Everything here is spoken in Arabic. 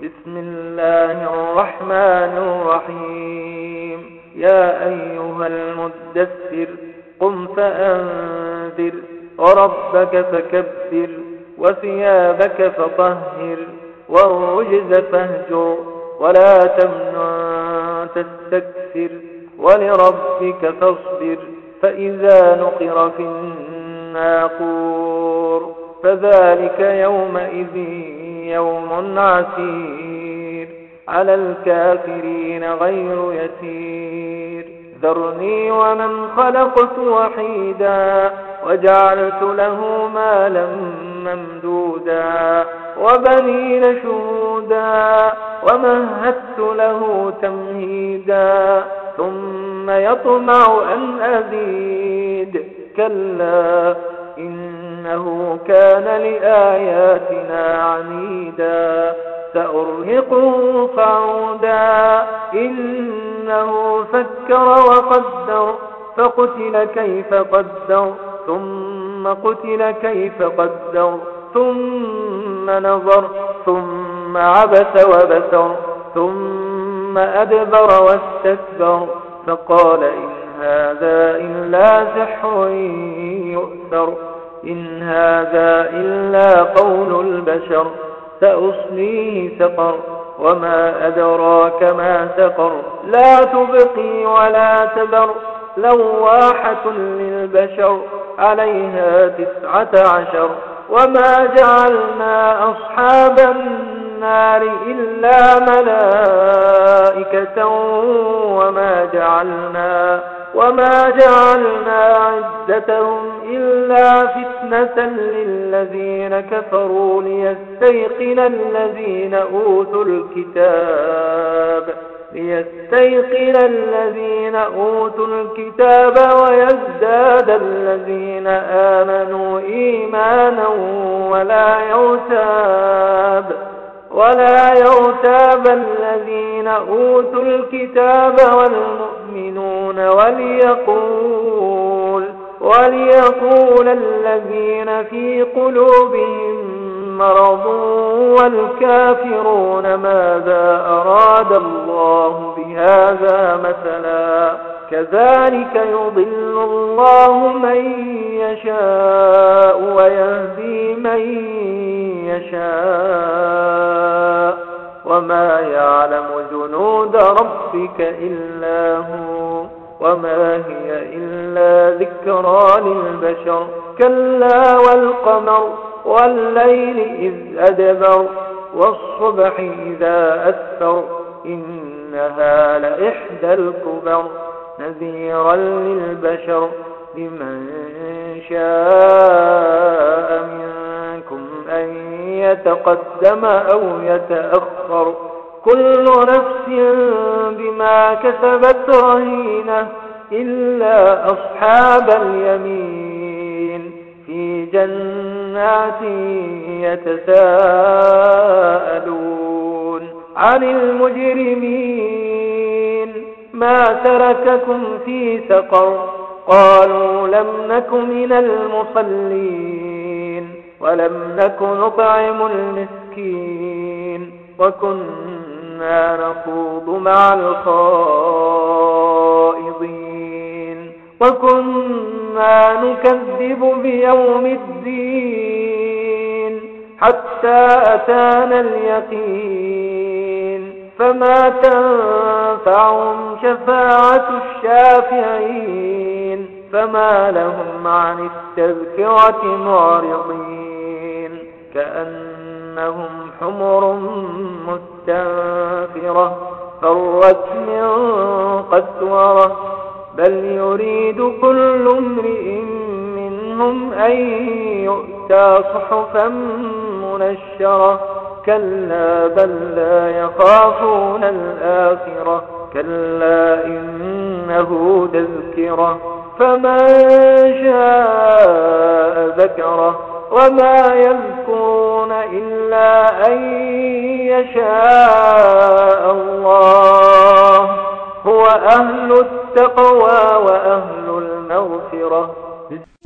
بسم الله الرحمن الرحيم. يا أيها المدثر قم فأنذر وربك فكبر وثيابك فطهر والرجز فاهجر ولا تمنن تستكثر ولربك فاصبر فإذا نقر في الناقور فذلك يومئذ يوم عسير على الكافرين غير يسير. ذرني ومن خلقت وحيدا وجعلت له مالا ممدودا وبنين شهودا ومهدت له تمهيدا ثم يطمع أن أزيد كلا إنه كان لآياتنا عنيدا سأرهقه صعودا إنه فكر وقدر فقتل كيف قدر ثم قتل كيف قدر ثم نظر ثم عبس وبسر ثم أدبر واستكبر فقال إن هذا إلا سحر يؤثر إن هذا إلا قول البشر سأصليه سقر وما أدراك ما سقر لا تبقي ولا تذر لواحة للبشر عليها 19 وما جعلنا أصحاب النار إلا ملائكة وما جعلنا عدتهم إلا فتنة للذين كفروا ليستيقن الذين أوتوا الكتاب ويزداد الذين آمنوا إيمانا ولا يرتاب الذين أوتوا الكتاب والمؤمنون وليقول الذين في قلوبهم مرض والكافرون ماذا أراد الله بهذا مثلا كذلك يضل الله من يشاء ويهدي من يشاء وما يعلم جنود ربك إلا هو وما هي إلا ذكرى للبشر كلا والقمر والليل إذ أدبر والصبح إذا أسفر إنها لإحدى الكبر نذيرا للبشر لمن شاء منكم أن يتقدم أو يتأخر كل نفس بما كسبت رهينة إلا أصحاب اليمين في جنات يتساءلون عن المجرمين ما ترككم في سقر قالوا لم نك من المصلين ولم نك نطعم المسكين وكنا نخوض مع الخائضين وكنا نكذب بيوم الدين حتى أتانا اليقين فما تنفعهم شفاعة الشافعين فما لهم عن التذكرة معرضين كأنهم حمر مستنفرة فرت من قسورة بل يريد كل امرئ منهم أن يؤتى صحفا منشرة كلا بل لا يخافون الآخرة كلا إنه تذكرة فمن شاء ذكره وما يذكرون إلا أن يشاء الله هو أهل التقوى وأهل المغفرة.